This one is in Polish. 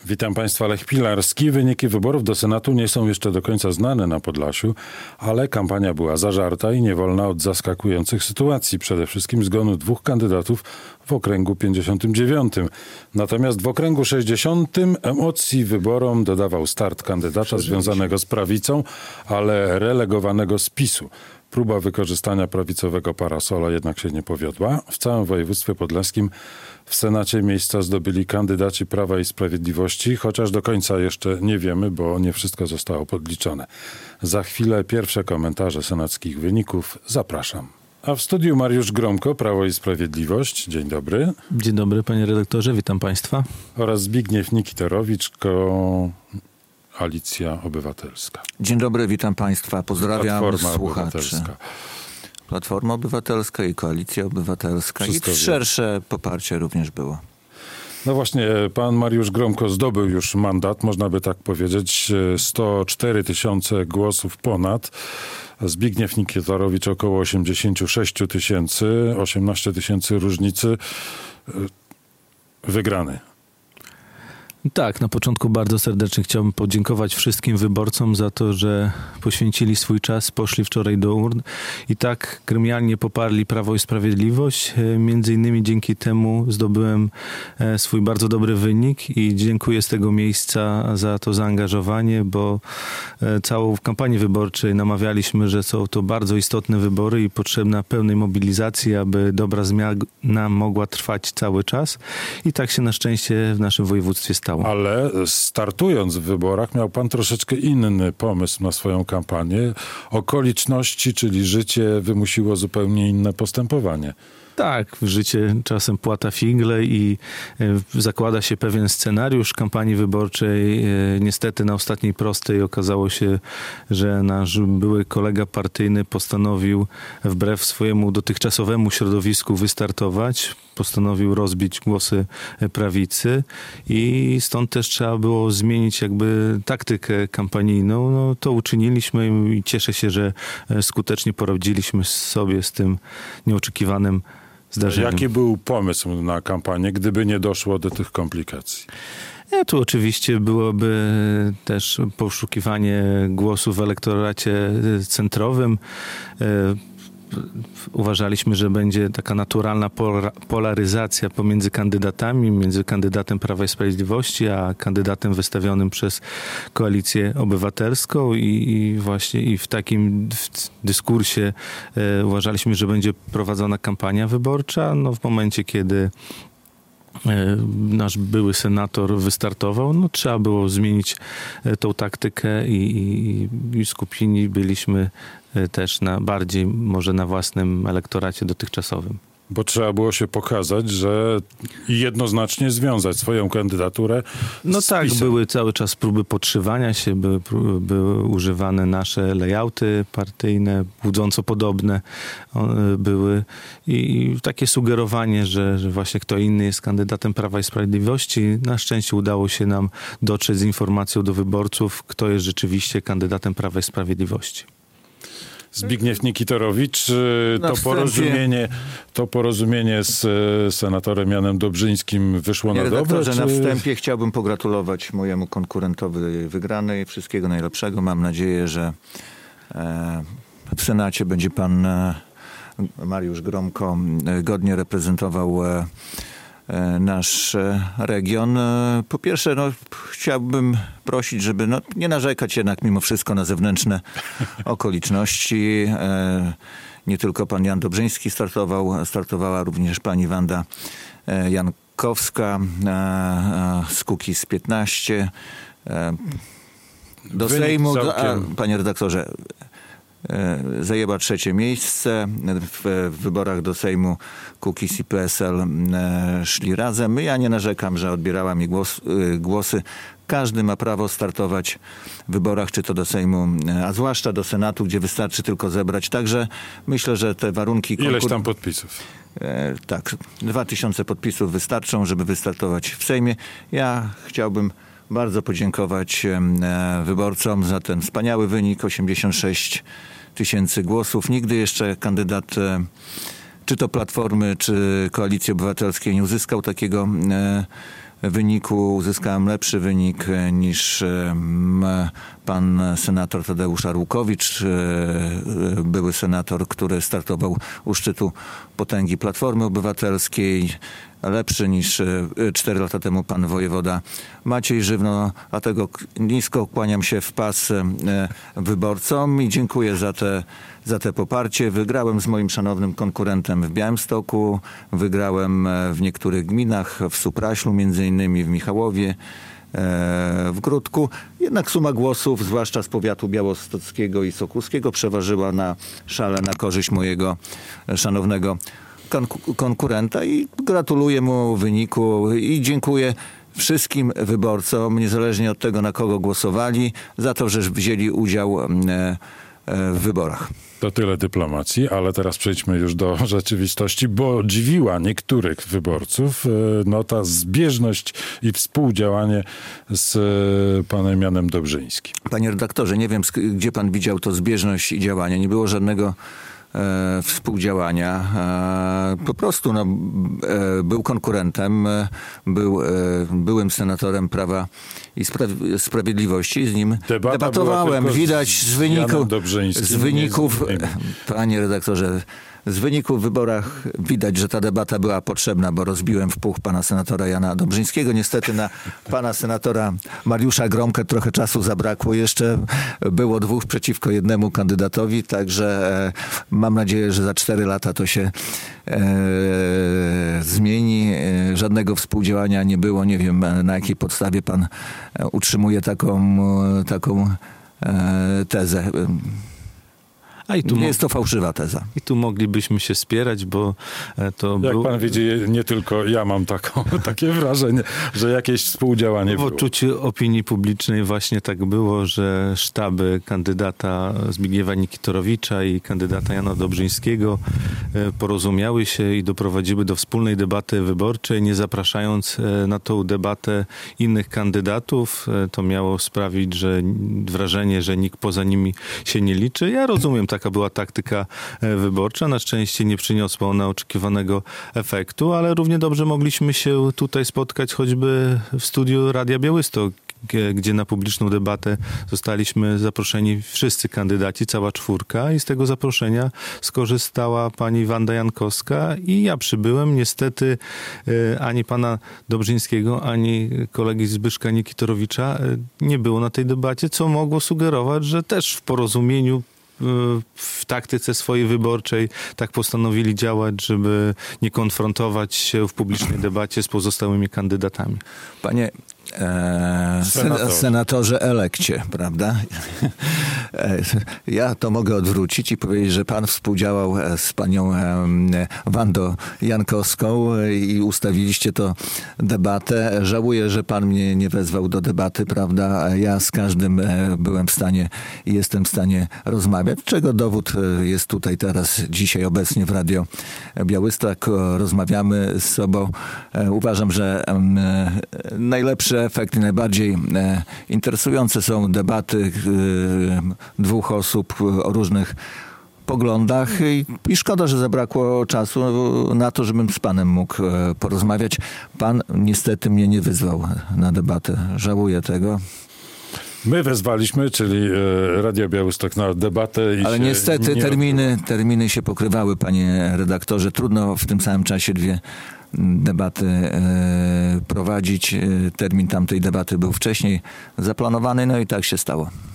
Witam Państwa, Lech Pilarski. Wyniki wyborów do Senatu nie są jeszcze do końca znane na Podlasiu, ale kampania była zażarta i nie wolna od zaskakujących sytuacji. Przede wszystkim zgonu 2 kandydatów w okręgu 59. Natomiast w okręgu 60 emocji wyborom dodawał start kandydata związanego z prawicą, ale relegowanego z PiS-u. Próba wykorzystania prawicowego parasola jednak się nie powiodła. W całym województwie podlaskim w Senacie miejsca zdobyli kandydaci Prawa i Sprawiedliwości, chociaż do końca jeszcze nie wiemy, bo nie wszystko zostało podliczone. Za chwilę pierwsze komentarze senackich wyników. Zapraszam. A w studiu Mariusz Gromko, Prawo i Sprawiedliwość. Dzień dobry. Dzień dobry, panie redaktorze, witam państwa. Oraz Zbigniew Nikitorowicz, Koalicja Obywatelska. Dzień dobry, witam państwa, pozdrawiam Platforma słuchaczy. Obywatelska. Platforma Obywatelska i Koalicja Obywatelska. Wszystko I szersze poparcie również było. No właśnie, pan Mariusz Gromko zdobył już mandat, można by tak powiedzieć, 104 000 głosów ponad. Zbigniew Nikitorowicz około 86 000, 18 000 różnicy. Wygrany. Tak, na początku bardzo serdecznie chciałbym podziękować wszystkim wyborcom za to, że poświęcili swój czas, poszli wczoraj do urn i tak gremialnie poparli Prawo i Sprawiedliwość. Między innymi dzięki temu zdobyłem swój bardzo dobry wynik i dziękuję z tego miejsca za to zaangażowanie, bo całą kampanię wyborczej namawialiśmy, że są to bardzo istotne wybory i potrzebna pełnej mobilizacji, aby dobra zmiana mogła trwać cały czas i tak się na szczęście w naszym województwie stało. Ale startując w wyborach miał pan troszeczkę inny pomysł na swoją kampanię. Okoliczności, czyli życie wymusiło zupełnie inne postępowanie. Tak, życie czasem płata figle i zakłada się pewien scenariusz kampanii wyborczej. Niestety na ostatniej prostej okazało się, że nasz były kolega partyjny postanowił wbrew swojemu dotychczasowemu środowisku wystartować. Postanowił rozbić głosy prawicy i stąd też trzeba było zmienić jakby taktykę kampanijną. No, to uczyniliśmy i cieszę się, że skutecznie poradziliśmy sobie z tym nieoczekiwanym zdarzeniem. Jaki był pomysł na kampanię, gdyby nie doszło do tych komplikacji? Tu oczywiście byłoby też poszukiwanie głosów w elektoracie centrowym. Uważaliśmy, że będzie taka naturalna polaryzacja pomiędzy kandydatami, między kandydatem Prawa i Sprawiedliwości, a kandydatem wystawionym przez Koalicję Obywatelską i właśnie w takim dyskursie uważaliśmy, że będzie prowadzona kampania wyborcza. No, w momencie, kiedy nasz były senator wystartował, no trzeba było zmienić tą taktykę i skupieni byliśmy też bardziej może na własnym elektoracie dotychczasowym. Bo trzeba było się pokazać, że jednoznacznie związać swoją kandydaturę No z tak, PiS-em. były cały czas próby podszywania się, były używane nasze layouty partyjne, budząco podobne były i takie sugerowanie, że właśnie kto inny jest kandydatem Prawa i Sprawiedliwości. Na szczęście udało się nam dotrzeć z informacją do wyborców, kto jest rzeczywiście kandydatem Prawa i Sprawiedliwości. Zbigniew Nikitorowicz, to porozumienie z senatorem Janem Dobrzyńskim wyszło na dobre? Na wstępie chciałbym pogratulować mojemu konkurentowi wygranej. Wszystkiego najlepszego. Mam nadzieję, że w Senacie będzie pan Mariusz Gromko godnie reprezentował nasz region. Po pierwsze, chciałbym prosić, żeby nie narzekać jednak mimo wszystko na zewnętrzne okoliczności. Nie tylko pan Jan Dobrzyński startowała również pani Wanda Jankowska z Kukiz 15. Do Sejmu, panie redaktorze, zajęła 3. miejsce. W wyborach do Sejmu Kukiz i PSL szli razem. Ja nie narzekam, że odbierała mi głosy. Każdy ma prawo startować w wyborach, czy to do Sejmu, a zwłaszcza do Senatu, gdzie wystarczy tylko zebrać. Także myślę, że te warunki... Ileś tam podpisów? Tak, 2000 podpisów wystarczą, żeby wystartować w Sejmie. Ja chciałbym bardzo podziękować wyborcom za ten wspaniały wynik, 86 000 głosów. Nigdy jeszcze kandydat czy to Platformy, czy Koalicji Obywatelskiej nie uzyskał takiego wyniku uzyskałem lepszy wynik niż pan senator Tadeusz Arłukowicz, były senator, który startował u szczytu potęgi Platformy Obywatelskiej, lepszy niż 4 lata temu pan wojewoda Maciej Żywno, dlatego nisko kłaniam się w pas wyborcom i dziękuję za te poparcie. Wygrałem z moim szanownym konkurentem w Białymstoku, wygrałem w niektórych gminach, w Supraślu między innymi, w Michałowie, w Gródku. Jednak suma głosów, zwłaszcza z powiatu białostockiego i sokulskiego, przeważyła na szale na korzyść mojego szanownego konkurenta i gratuluję mu wyniku i dziękuję wszystkim wyborcom, niezależnie od tego, na kogo głosowali, za to, że wzięli udział w wyborach. To tyle dyplomacji, ale teraz przejdźmy już do rzeczywistości, bo dziwiła niektórych wyborców ta zbieżność i współdziałanie z panem Janem Dobrzyńskim. Panie redaktorze, nie wiem, gdzie pan widział to zbieżność i działanie. Nie było żadnego współdziałania. Po prostu był konkurentem, byłym senatorem Prawa i Sprawiedliwości. Z nim debatowałem. Widać z wyników, panie redaktorze, z wyników w wyborach widać, że ta debata była potrzebna, bo rozbiłem w puch pana senatora Jana Dobrzyńskiego. Niestety na pana senatora Mariusza Gromkę trochę czasu zabrakło. Jeszcze było 2 przeciwko 1 kandydatowi, także mam nadzieję, że za 4 lata to się zmieni. Żadnego współdziałania nie było. Nie wiem, na jakiej podstawie pan utrzymuje taką tezę. Nie jest to fałszywa teza. I tu moglibyśmy się spierać, bo to Jak pan widzi, nie tylko ja mam takie wrażenie, że jakieś współdziałanie było. W odczuciu opinii publicznej właśnie tak było, że sztaby kandydata Zbigniewa Nikitorowicza i kandydata Jana Dobrzyńskiego porozumiały się i doprowadziły do wspólnej debaty wyborczej, nie zapraszając na tą debatę innych kandydatów. To miało sprawić, wrażenie, że nikt poza nimi się nie liczy. Ja rozumiem, taka była taktyka wyborcza. Na szczęście nie przyniosła ona oczekiwanego efektu, ale równie dobrze mogliśmy się tutaj spotkać choćby w studiu Radia Białystok, gdzie na publiczną debatę zostaliśmy zaproszeni wszyscy kandydaci, cała 4 i z tego zaproszenia skorzystała pani Wanda Jankowska i ja przybyłem. Niestety ani pana Dobrzyńskiego, ani kolegi Zbyszka Nikitorowicza nie było na tej debacie, co mogło sugerować, że też w porozumieniu w taktyce swojej wyborczej tak postanowili działać, żeby nie konfrontować się w publicznej debacie z pozostałymi kandydatami. Panie senatorze elekcie, prawda? Ja to mogę odwrócić i powiedzieć, że pan współdziałał z panią Wandą Jankowską i ustawiliście to debatę. Żałuję, że pan mnie nie wezwał do debaty, prawda? Ja z każdym byłem w stanie i jestem w stanie rozmawiać, czego dowód jest tutaj teraz, dzisiaj obecnie w Radio Białystok. Rozmawiamy z sobą. Uważam, że najlepszy efekt i najbardziej interesujące są debaty 2 osób o różnych poglądach i szkoda, że zabrakło czasu na to, żebym z panem mógł porozmawiać. Pan niestety mnie nie wyzwał na debatę. Żałuję tego. My wezwaliśmy, czyli Radio Białystok, na debatę. Ale niestety terminy się pokrywały, panie redaktorze. Trudno w tym samym czasie 2 debaty prowadzić. Termin tamtej debaty był wcześniej zaplanowany, no i tak się stało.